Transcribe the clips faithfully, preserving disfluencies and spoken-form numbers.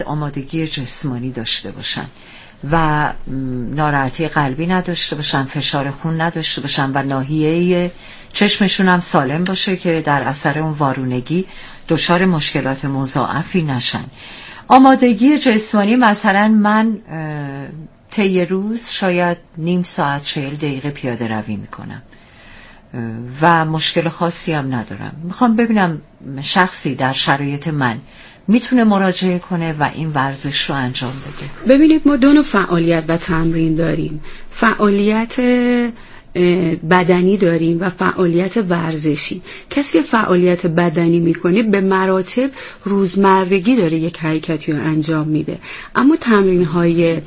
آمادگی جسمانی داشته باشن و ناراحتی قلبی نداشته باشن، فشار خون نداشته باشن و ناحیه چشمشون هم سالم باشه که در اثر اون وارونگی دچار مشکلات مضاعفی نشن. آمادگی جسمانی مثلا من طی روز شاید نیم ساعت چهل دقیقه پیاده روی میکنم و مشکل خاصی هم ندارم. میخوام ببینم شخصی در شرایط من میتونه مراجعه کنه و این ورزش رو انجام بده. ببینید ما دو نوع فعالیت و تمرین داریم، فعالیت بدنی داریم و فعالیت ورزشی. کسی که فعالیت بدنی میکنه به مراتب روزمرگی داره یک حرکتی رو انجام میده، اما تمرین های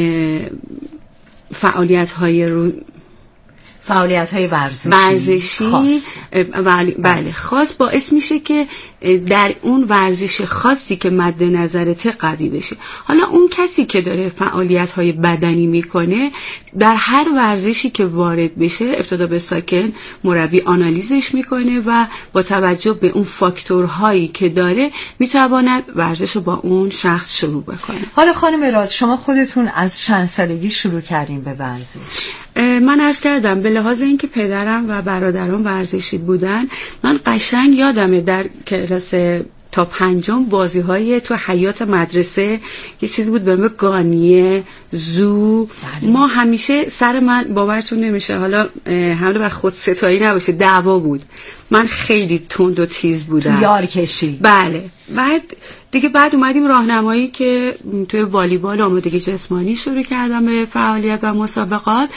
فعالیت های رو فعالیت های ورزشی, ورزشی خاص. بله, بله خاص باعث میشه که در اون ورزش خاصی که مد نظرت قوی بشه. حالا اون کسی که داره فعالیت های بدنی میکنه در هر ورزشی که وارد بشه ابتدا به ساکن مربی آنالیزش میکنه و با توجه به اون فاکتورهایی که داره میتواند ورزش رو با اون شخص شروع بکنه. حالا خانم راد، شما خودتون از چند سالگی شروع کردین به ورزش؟ من عرض کردم به لحاظ اینکه پدرم و برادرم ورزشی بودن، من قشنگ یادمه در کلاس تا پنجم بازی های تو حیات مدرسه یه چیزی بود به نام گانیه زو. بله. ما همیشه سر من باورتون نمیشه، حالا حمله بر خود ستایی نباشه، دعوا بود. من خیلی تند و تیز بودم، یار کشی. بله. بعد دیگه بعد اومدیم راهنمایی که توی والیبال آمادگی جسمانی شروع کردم به فعالیت و مسابقات.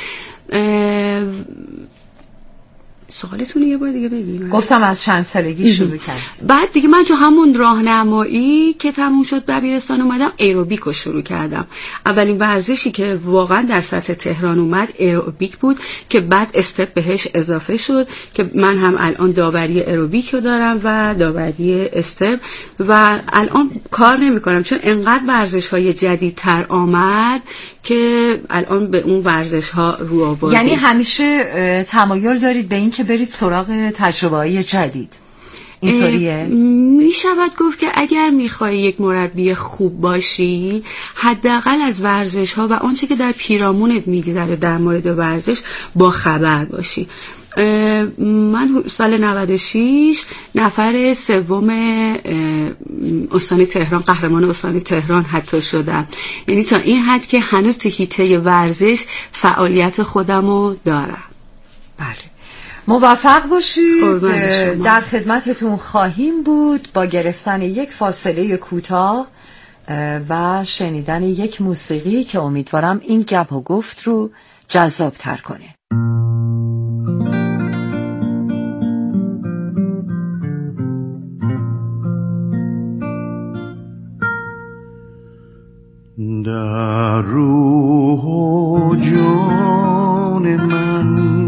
سوالتون یه بار دیگه بگیم. گفتم از چند سالگی شروع کرد. بعد دیگه من تو همون راهنمایی که تموم شد دبیرستان اومدم ایروبیکو شروع کردم. اولین ورزشی که واقعا در سطح تهران اومد ایروبیک بود که بعد استپ بهش اضافه شد که من هم الان داوری ایروبیک رو دارم و داوری استپ و الان کار نمی کنم چون انقدر ورزش های جدیدتر آمد که الان به اون ورزش ها رو آوردیم. یعنی همیشه تمایل دارید به این که برید سراغ تجربه‌های جدید، اینطوریه؟ می شود گفت که اگر میخوای یک مربی خوب باشی حداقل از ورزش ها و آنچه که در پیرامونت میگذره در مورد ورزش با خبر باشی. من سال نود و شش نفر سوم استان تهران، قهرمان استان تهران حتی شدم. یعنی تا این حد که هنوز تو حیطه ورزش فعالیت خودمو دارم. بله، موفق باشید. در خدمتتون خواهیم بود با گرفتن یک فاصله کوتاه و شنیدن یک موسیقی که امیدوارم این گپ و گفت رو جذاب تر کنه. در روح و جان من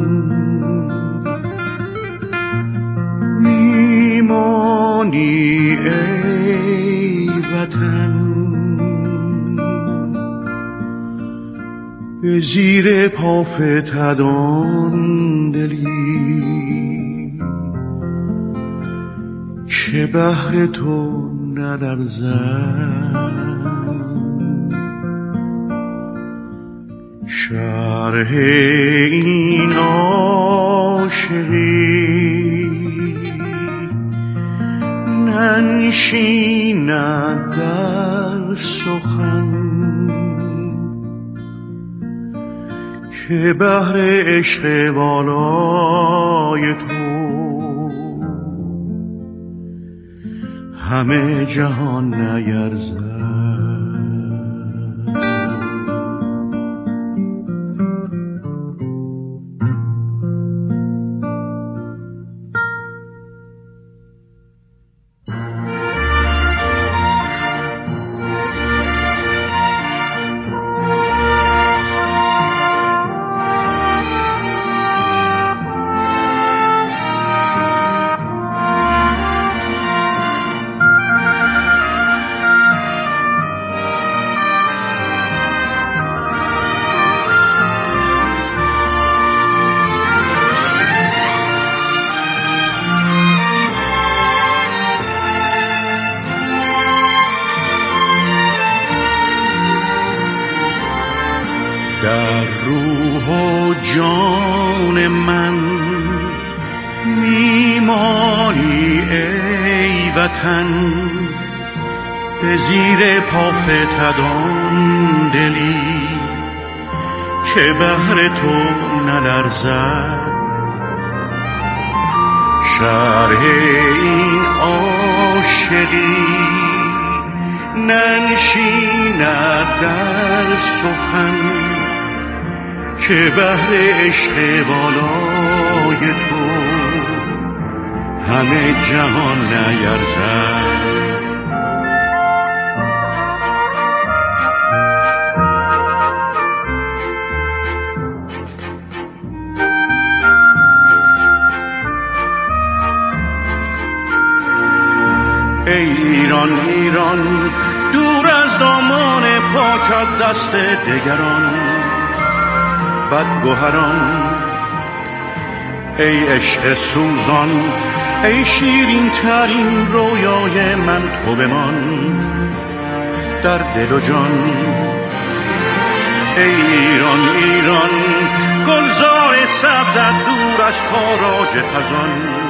میمانی ای وطن، به زیر پا فتدان دلی که بهر تو ندرزد. شرح این عاشقی ننشیند در سخن که بهر عشق والای تو همه جهان نیرزد. در روح و جان من میمانی ای وطن، به زیر پا فتدان دلی که بهر تو نلرزد. شرح این عاشقی ننشیند در سخن، که بهر عشق والای تو همه جهان نیرزد. ای ایران ایران دور از دامان پاکت دست دگران بدگوهران، ای عشق سوزان ای شیرین ترین رویای من تو بمان در دل و جان. ای ایران ایران گلزار سبزت دور از تاراج خزان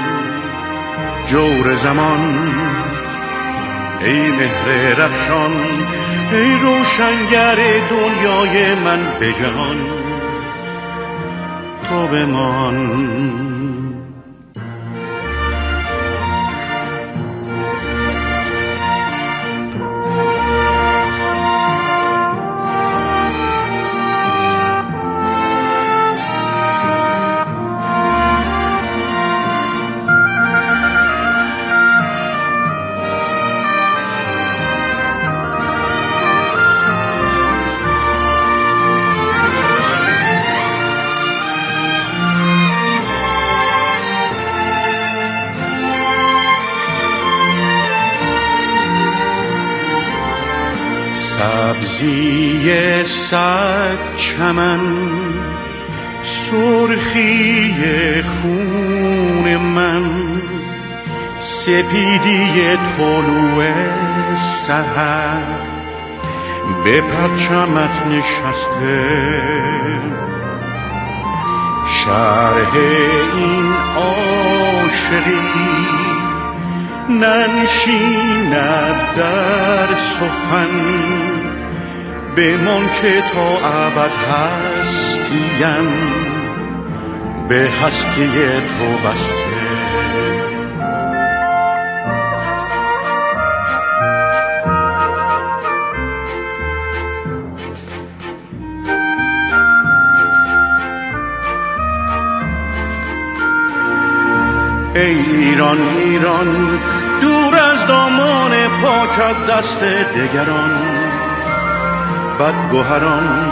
جور زمان، ای مهر رخشان ای روشنگر دنیای من به جهان تو بمان. سبزی صد چمن سرخی خون من، سپیدی طلوع سحر به پرچمت نشسته. شرح این عاشقی ننشیند در سخن، بمان که تا ابد هستیم به هستی تو بسته. ای ایران ایران دور از دامان پاکت دست دگران بدگوهران،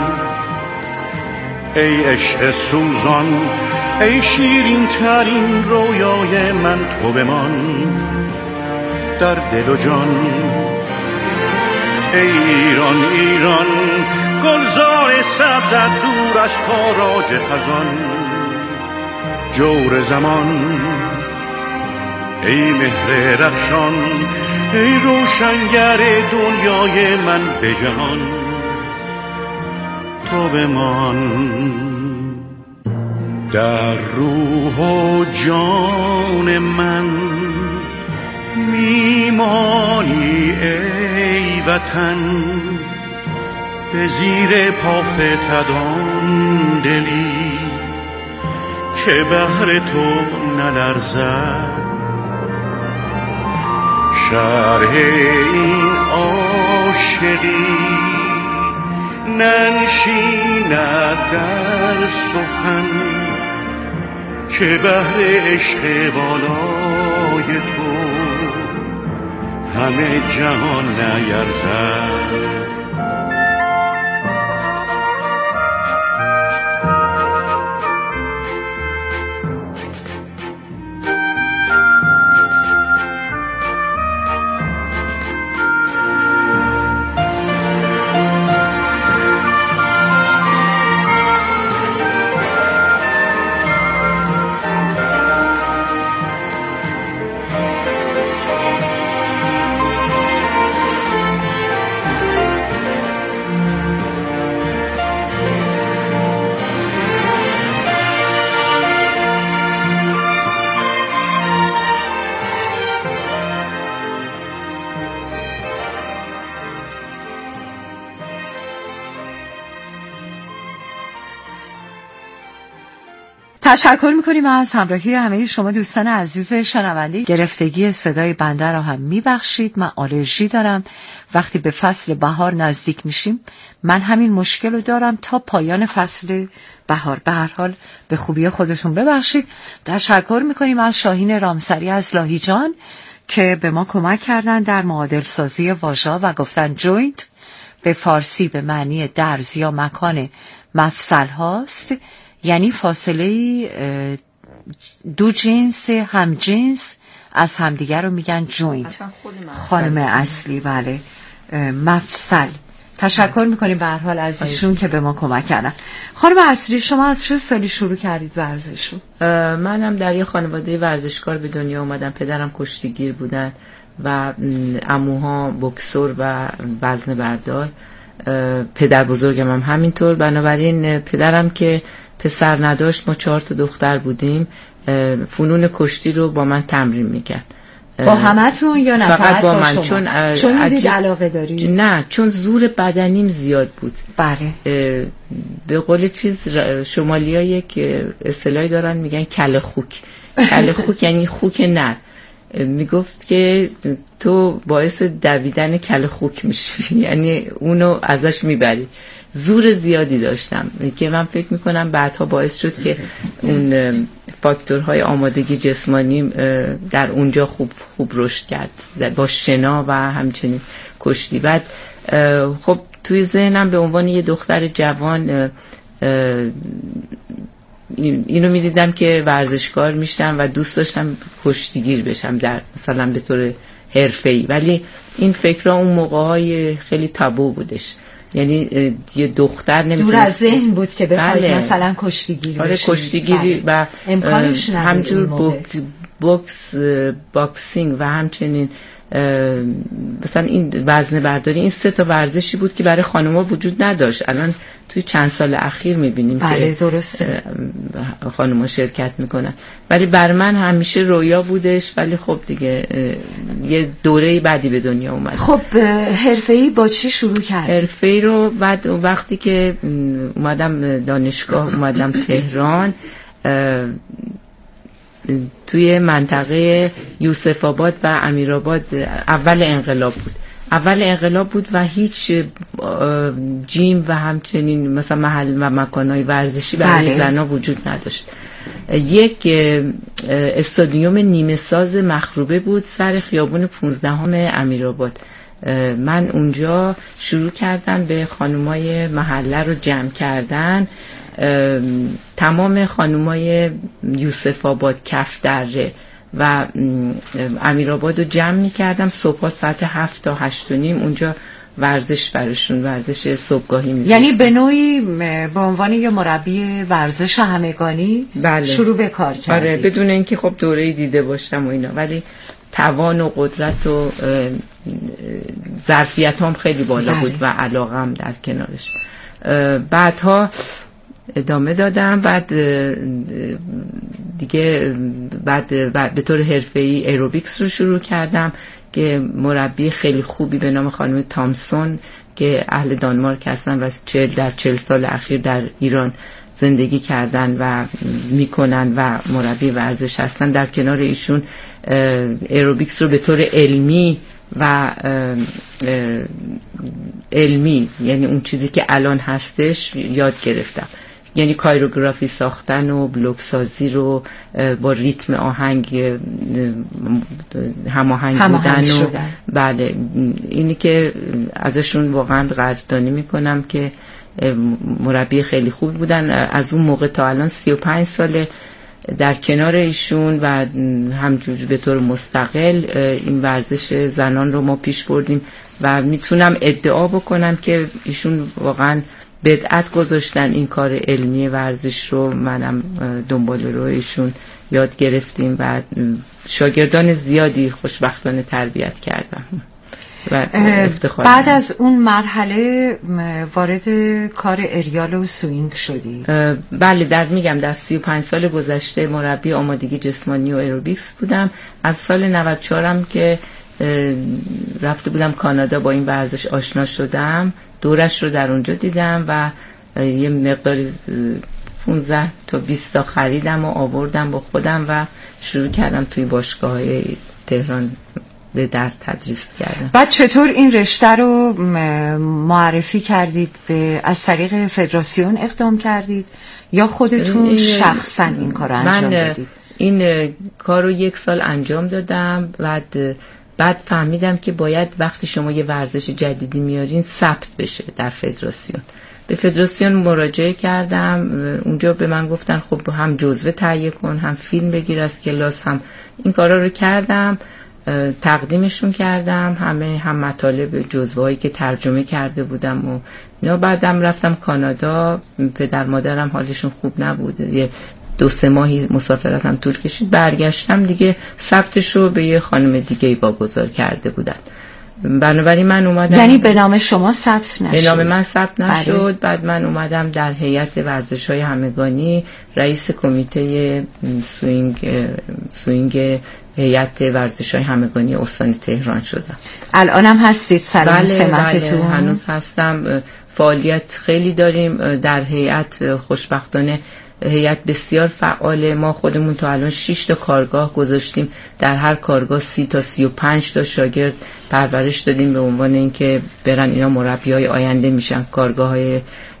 ای عشق سوزان ای شیرین ترین رویای من تو بمان در دل و جان. ای ایران ایران گلزار سبزت دور از تاراج خزان جور زمان، ای مهر رخشان ای روشنگر دنیای من به جهان تو بمان. در روح و جان من میمانی ای وطن، به زیر پا فتدان دلی که بهر تو نلرزد. شرح این عاشقی ننشیند در سخن، که بهر عشق والای تو همه جهان نیرزد. تشکر میکنیم از همراهی همه شما دوستان عزیز شنونده. گرفتگی صدای بنده را هم میبخشید، من آلرژی دارم، وقتی به فصل بهار نزدیک میشیم من همین مشکل رو دارم تا پایان فصل بهار. به هر حال به خوبی خودتون ببخشید. تشکر میکنیم از شاهین رامسری از لاهیجان که به ما کمک کردن در معادل سازی واژه‌ها و گفتن جوینت به فارسی به معنی درز یا مکان مفصل هاست، یعنی فاصله دو جنس هم جنس از همدیگر رو میگن جوینت. خانم اصلی بله مفصل. تشکر میکنیم به هر حال از ایشون که به ما کمک کردن. خانم اصلی شما از چه سالی شروع کردید ورزش رو؟ منم در یه خانواده ورزشکار به دنیا اومدم. پدرم کشتیگیر بودن و عموها بوکسور و وزنه بردار. پدر بزرگم هم همینطور. بنابراین پدرم که پسر نداشت، ما چهار تا دختر بودیم، فنون کشتی رو با من تمرین میکرد. با همتون یا نه فقط با من؟ شما؟ چون چون عجیب... علاقه داری؟ نه، چون زور بدنیم زیاد بود. بله. به قول چیز شمالی ها یک اصطلاحی دارن میگن کله خوک. کله خوک یعنی خوک نر. میگفت که تو باعث دویدن کله خوک میشی، یعنی اونو ازش میبری. زور زیادی داشتم که من فکر میکنم بعدها باعث شد که اون فاکتورهای آمادگی جسمانی در اونجا خوب خوب رشد کرد با شنا و همچنین کشتی. بعد خب توی ذهنم به عنوان یه دختر جوان اینو میدیدم که ورزشکار میشم و دوست داشتم کشتیگیر بشم در مثلا به طور حرفه‌ای، ولی این فکرها اون موقع‌های خیلی تابو بودش. یعنی یه دختر نمیتونه دور از ذهن بود که بخواد بله. مثلا کشتیگیر آره بشه. کشتیگیری بله. و همجور بوک بوکس باکسینگ و همچنین مثلا این وزنه برداری، این سه تا ورزشی بود که برای خانم‌ها وجود نداشت. الان توی چند سال اخیر می‌بینیم بله که درسته خانم‌ها شرکت میکنن، ولی بر من همیشه رویا بودش. ولی خب دیگه یه دوره بعدی به دنیا اومد. خب حرفه‌ای با چی شروع کردی؟ حرفه‌ای رو بعد وقتی که اومدم دانشگاه، اومدم تهران، توی منطقه یوسف آباد و امیرآباد اول انقلاب بود. اول انقلاب بود و هیچ جیم و همچنین مثلا محل و مکانهای ورزشی برای بله. زنها وجود نداشت. یک استادیوم نیمه ساز مخروبه بود سر خیابون پونزدهم امیرآباد. من اونجا شروع کردم به خانمای محله رو جمع کردن. تمام خانمای یوسف آباد، کف دره و امیرآباد رو جمع می کردم. صبح ساعت هفت تا هشت و نیم اونجا ورزش برشون، ورزش صبحگاهی می یعنی به نوعی به عنوان یه مربی ورزش همگانی بله. شروع به کار کردی؟ آره، بدون اینکه خب دوره‌ای دیده باشم و اینا، ولی توان و قدرت و ظرفیت هم خیلی بالا بله. بود و علاقه هم در کنارش. بعدها ادامه دادم. بعد دیگه بعد, بعد به طور حرفه‌ای ایروبیکس رو شروع کردم که مربی خیلی خوبی به نام خانم تامسون که اهل دانمارک هستن و چهل در چهل سال اخیر در ایران زندگی کردن و میکنن و مربی ورزش هستن، در کنار ایشون ایروبیکس رو به طور علمی و علمی، یعنی اون چیزی که الان هستش، یاد گرفتم. یعنی کایروگرافی ساختن و بلوک سازی رو با ریتم آهنگ هماهنگ بودن و بله، اینی که ازشون واقعا قدردانی میکنم که مربی خیلی خوب بودن. از اون موقع تا الان سی و پنج ساله در کنار ایشون و همجور به طور مستقل این ورزش زنان رو ما پیش بردیم و میتونم ادعا بکنم که ایشون واقعا بدعت گذاشتن این کار علمی ورزش رو. منم دنبال رو ایشون یاد گرفتیم و شاگردان زیادی خوشبختانه تربیت کردم و افتخار. بعد از اون مرحله وارد کار اریال و سوینگ شدی؟ بله، در میگم در سی و پنج سال گذشته مربی آمادگی جسمانی و ایروبیکس بودم. از سال نود و چهار هم که رفته بودم کانادا با این ورزش آشنا شدم، دورش رو در اونجا دیدم و یه مقداری پانزده تا بیست تا خریدم و آوردم با خودم و شروع کردم توی باشگاه‌های تهران به در تدریس کردم. بعد چطور این رشته رو معرفی کردید؟ به از طریق فدراسیون اقدام کردید یا خودتون این شخصا این کار رو انجام دادید؟ این کار رو یک سال انجام دادم. بعد بعد فهمیدم که باید وقتی شما یه ورزش جدیدی میارین ثبت بشه در فدراسیون. به فدراسیون مراجعه کردم، اونجا به من گفتن خب هم جزوه تهیه کن، هم فیلم بگیر از کلاس. هم این کارا رو کردم، تقدیمشون کردم، همه هم مطالب جزوه‌ای که ترجمه کرده بودم و اینا. بعدم رفتم کانادا، پدر مادرم حالشون خوب نبود، یه دو سه ماهی مسافرتم طول کشید. برگشتم دیگه ثبتشو به یه خانم دیگه واگذار کرده بودن، بنابراین من اومدم. یعنی به نام شما ثبت نشد؟ به نام من ثبت نشد. بعد من اومدم در هیئت ورزش‌های همگانی، رئیس کمیته سوینگ سوینگ هیئت ورزش‌های همگانی استان تهران شدم. الانم هستید؟ سلام بله سمتتون؟ بله هنوز هستم. فعالیت خیلی داریم در هیئت. خوشبختانه هیئت بسیار فعاله. ما خودمون تا الان شش تا کارگاه گذاشتیم، در هر کارگاه سی تا سی و پنج تا شاگرد پرورش دادیم به عنوان اینکه برن اینا مربیای آینده میشن. کارگاه‌های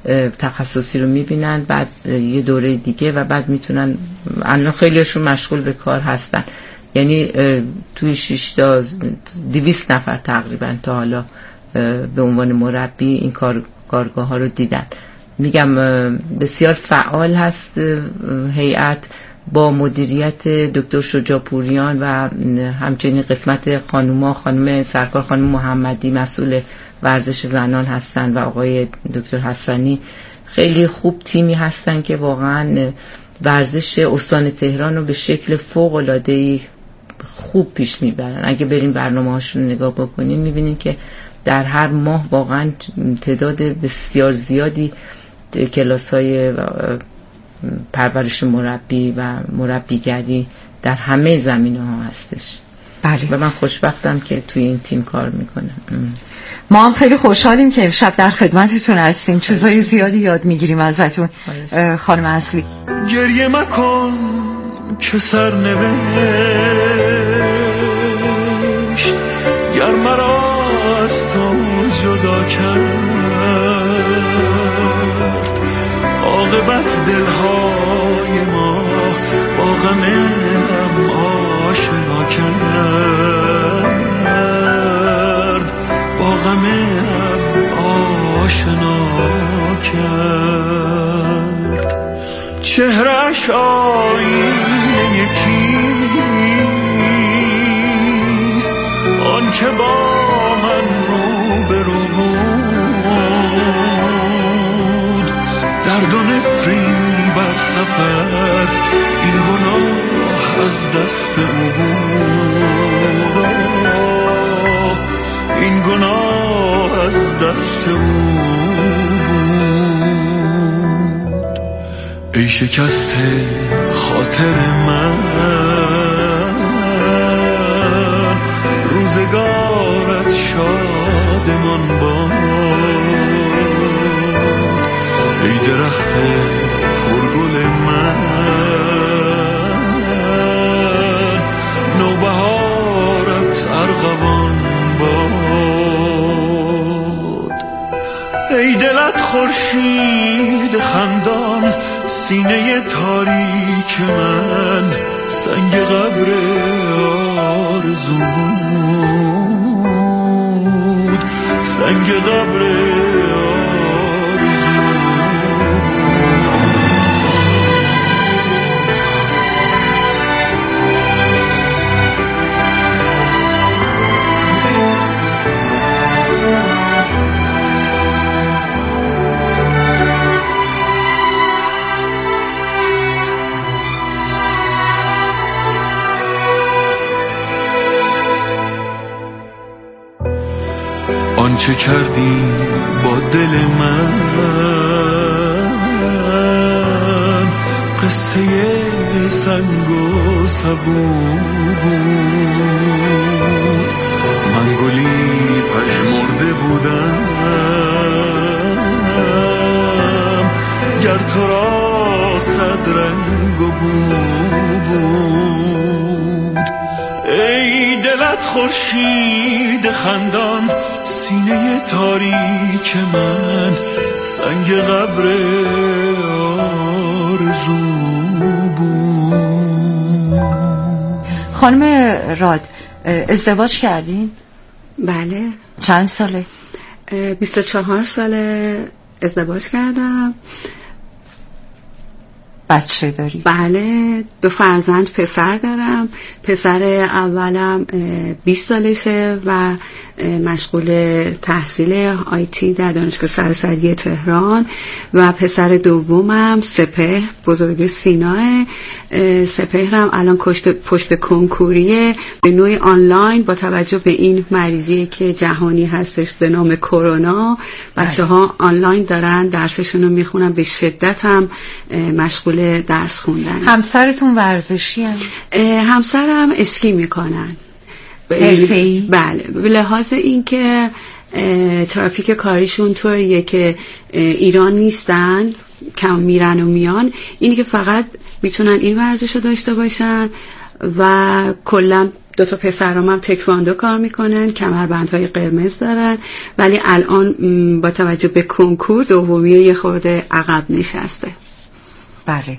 تخصصی رو میبینن، بعد یه دوره دیگه و بعد میتونن. الان خیلیشون مشغول به کار هستن، یعنی توی شش تا دویست نفر تقریبا تا حالا به عنوان مربی این کار کارگاه ها رو دیدن. میگم بسیار فعال هست هیئت با مدیریت دکتر شجاع‌پوریان و همچنین قسمت خانوما، خانم سرکار خانم محمدی مسئول ورزش زنان هستن و آقای دکتر حسنی. خیلی خوب تیمی هستن که واقعا ورزش استان تهران رو به شکل فوق‌العاده‌ای خوب پیش میبرن. اگه بریم برنامه‌هاشون نگاه بکنین میبینین که در هر ماه واقعا تعداد بسیار زیادی کلاس‌های پرورش مربی و مربیگری در همه زمینه‌ها هستش. بله. و من خوشبختم که توی این تیم کار میکنم. ما هم خیلی خوشحالیم که امشب در خدمتتون هستیم، چیزای زیادی یاد میگیریم ازتون. خانم اصلی، گریه مکن که سر نوشت گر مرا از تو جدا کرد، عاقبت دلهای ما با غم هم آشنا کرد، با غم هم آشنا کرد. چهرش آینه یکیست، آن که با من رو به رو بود، درد و نفرین بر سفر این گناه از دست او بود، این گناه از دست او بود. ای شکسته خاطر من، روزگارت شادمان باد. ای درخت پرگل من، نوبهارت ارغوان باد. ای دلت خورشید خندان، سینه تاریک من سنگ قبر آرزو بود، سنگ قبر آنچه کردی با دل من، قصه سنگ و سبو بود. من گلی پژمرده بودم، گر تو را خورشید خندان سینه تاریک من سنگ قبر آرزو بود. خانم راد ازدواج کردین؟ بله. چند ساله؟ بیست و چهار ساله ازدواج کردم. بچه داری؟ بله، دو فرزند پسر دارم. پسر اولم بیست سالشه و مشغول تحصیل آیتی در دانشگاه سراسری تهران و پسر دومم سپهر بزرگ سیناه. سپهرم الان پشت کنکوریه به نوعی آنلاین با توجه به این مریضی که جهانی هستش به نام کرونا. بچه ها آنلاین دارن درسشون رو میخونن، به شدت هم مشغول درس خوندن. همسرتون ورزشی هم؟ همسرم اسکی میکنن. حرفه‌ای؟ بله، به لحاظ این که ترافیک کاریشون طوریه که ایران نیستن، کم میرن و میان، اینی که فقط میتونن این ورزش رو داشته باشن و کلا دو تا پسرام هم تکواندو کار میکنن، کمربندهای قرمز دارن، ولی الان با توجه به کنکور دومیه یه خورده عقب نشسته. بله.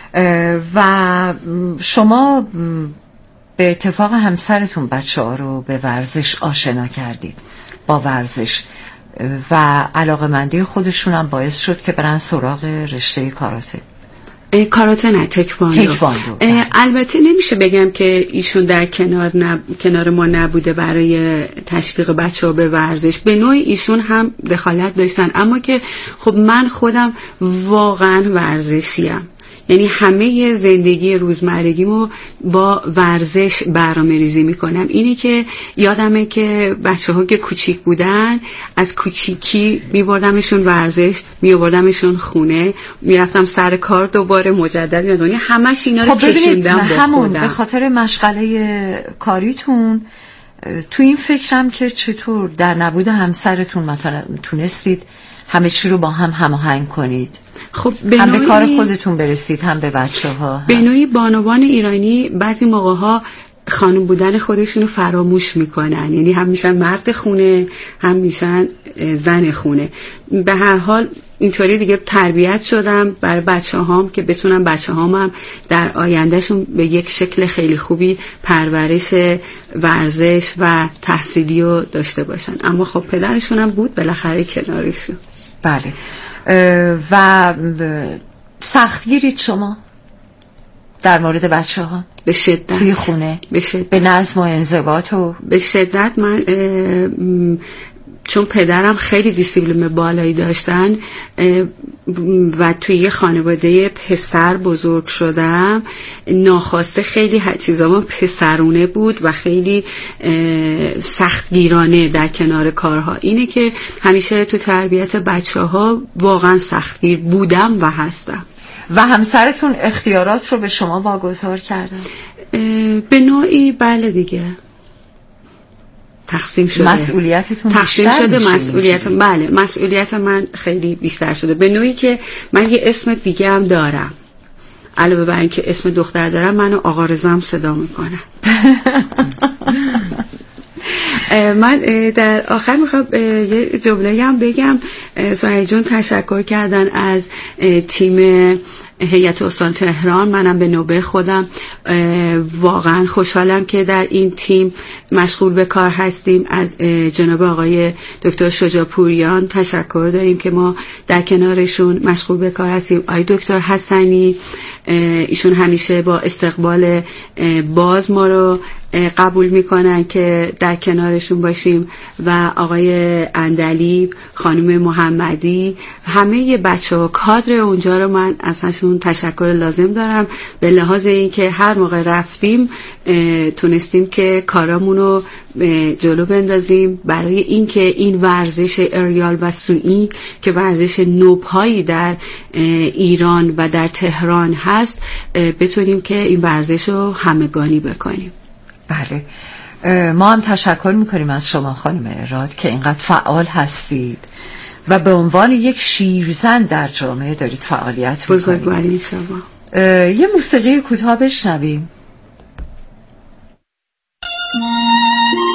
و شما به اتفاق همسرتون بچه ها رو به ورزش آشنا کردید، با ورزش، و علاقه‌مندی خودشون هم باعث شد که برن سراغ رشته کاراته. کاراته نه، تکواندو. تکواندو. البته نمیشه بگم که ایشون در کنار نب... کنار ما نبوده برای تشویق بچه‌ها به ورزش. به نوعی ایشون هم دخالت داشتن، اما که خب من خودم واقعا ورزشیم، یعنی همه زندگی روزمرگیمو با ورزش برنامه‌ریزی میکنم. اینی که یادمه که بچه‌ها که کوچیک بودن از کوچیکی میبردمشون ورزش، میبردمشون خونه، میرفتم سر کار دوباره مجدد میادم، یعنی همش اینا رو خب کشوندم با همون خودم. به خاطر مشغله کاریتون تو این فکرم که چطور در نبود همسرتون مثلا تونستید همه چی رو با هم هماهنگ کنید، خب هم به کار خودتون برسید هم به بچه ها. به نوعی بانوان ایرانی بعضی موقع ها خانم بودن خودشون رو فراموش میکنن، یعنی هم میشن مرد خونه هم میشن زن خونه. به هر حال اینطوری دیگه تربیت شدم برای بچه هام که بتونم بچه هام هم در آیندهشون به یک شکل خیلی خوبی پرورش ورزش و تحصیلی رو داشته باشن. اما خب پدرشون هم بود بالاخره کنارشون. بله. و سختگیرید شما در مورد بچه ها؟ به شدت. توی خونه؟ به شدت. به نظم و انضباط و به شدت. من چون پدرم خیلی دیسیپلین بالایی داشتن و توی یه خانواده پسر بزرگ شدم، ناخواسته خیلی چیزا پسرونه بود و خیلی سختگیرانه در کنار کارها. اینه که همیشه تو تربیت بچه ها واقعا سختگیر بودم و هستم. و همسرتون اختیارات رو به شما واگذار کردن؟ به نوعی بله دیگه، تقسیم شده. مسئولیتتون تقسیم بیشتر شده. میشه مسئولیت بله مسئولیت من خیلی بیشتر شده، به نوعی که من یه اسم دیگه هم دارم. علاوه بر اینکه اسم دختر دارم، منو آقا رضا هم صدا میکنن. من در آخر میخوام یه جمله هم بگم. سهیل جون تشکر کردن از تیم هیئت استان تهران، منم به نوبه خودم واقعا خوشحالم که در این تیم مشغول به کار هستیم. از جناب آقای دکتر شجاع‌پوریان تشکر داریم که ما در کنارشون مشغول به کار هستیم. آقای دکتر حسنی، ایشون همیشه با استقبال باز ما رو قبول میکنن که در کنارشون باشیم، و آقای اندلیب، خانم محمدی، همه بچه ها کادر اونجا رو من ازشون تشکر لازم دارم، به لحاظ این که هر موقع رفتیم تونستیم که کارامون رو جلو بندازیم برای اینکه این ورزش اریال و سوئی که ورزش نوپایی در ایران و در تهران هست بتونیم که این ورزش رو همگانی بکنیم. بله، ما هم تشکر میکنیم از شما خانم راد که اینقدر فعال هستید و به عنوان یک شیرزن در جامعه دارید فعالیت میکنید. بزرگواری شما. یه موسیقی کوتاه بشنویم.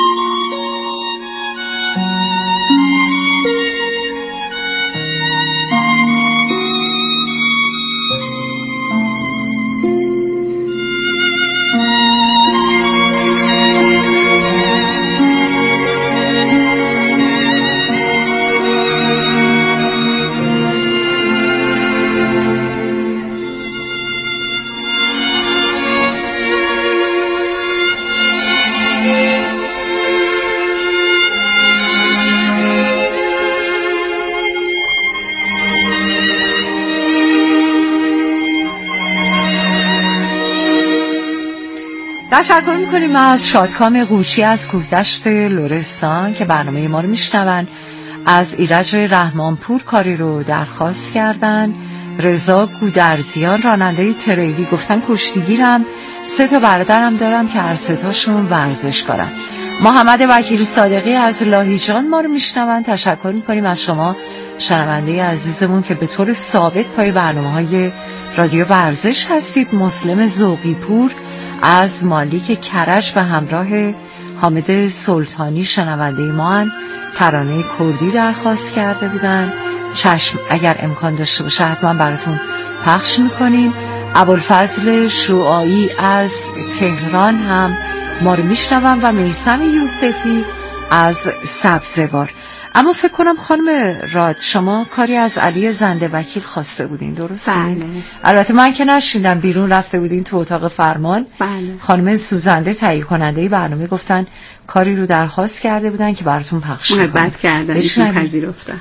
تشکر میکنیم از شادکام قوچی از کوهدشت لرستان که برنامه ما رو میشنون. از ایرج رحمانپور کاری رو درخواست کردن. رضا گودرزیان راننده تریلی گفتن کشتیگیرم، سه تا برادرم دارم که هر سه تاشون ورزشکارن. محمد وکیل صادقی از لاهیجان ما رو میشنون. تشکر میکنیم از شما شنونده عزیزمون که به طور ثابت پای برنامه‌های رادیو ورزش هستید. مسلم ذوقی پور از مالیک کرج به همراه حامد سلطانی شنونده ما هم ترانه کردی درخواست کرده بودن. چشم اگر امکان داشته باشه حتما براتون پخش میکنیم. ابوالفضل شعاعی از تهران هم ما رو میشنون و میثم یوسفی از سبزوار. اما فکر کنم خانم راد شما کاری از علی زنده وکیل خواسته بودین، درسته؟ بله. البته من که نشیندم، بیرون رفته بودین تو اتاق فرمان. بله. خانم سوزنده تهیه کننده برنامه گفتن کاری رو درخواست کرده بودن که براتون پخش کنم. محبت کردن، ایشون پذیرفتن.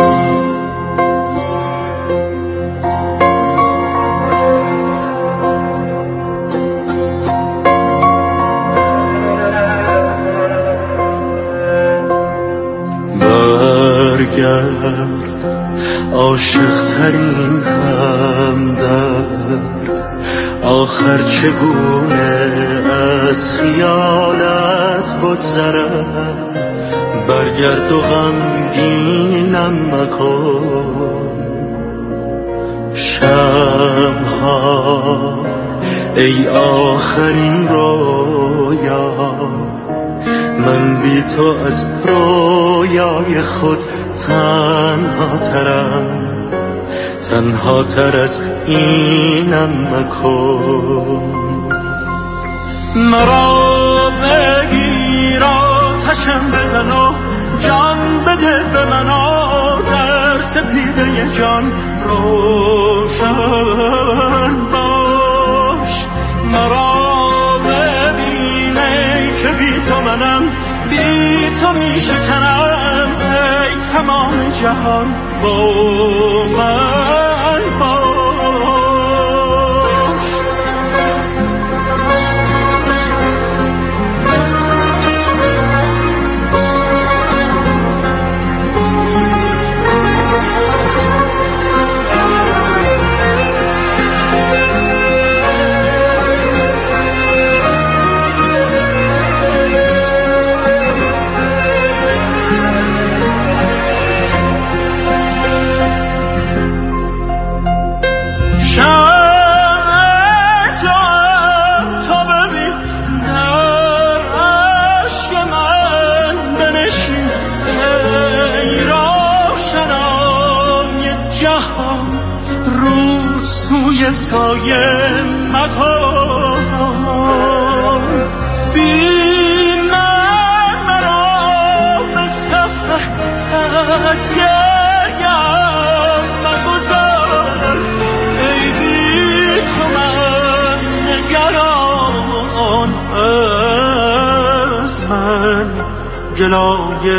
برگرد عاشق ترین همدرد، آخر چگونه از خیالت بگذرم. برگرد و غمگینم مکن شبها ای آخرین رویا. من بی تو از رویای خود تنها ترم، تنها تر از اینم مکن. مرا بگیر آتشم بزن و جان بده به من و در سپیده جان روشن باش. مرا ببینه که بی تو منم، بی تو می شکنم، ای تمام جهان با من باش. سایه مکن، بی من مرا به صفحه از گریم مگذار. ای بی تو من نگران، از من جلایه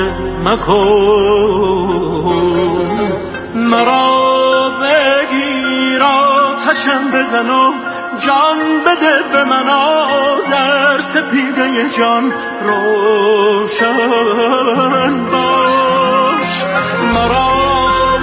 مکن. مرا بگیر آتشم بزن و جان بده به من در سپیده جان روشن باش. مرا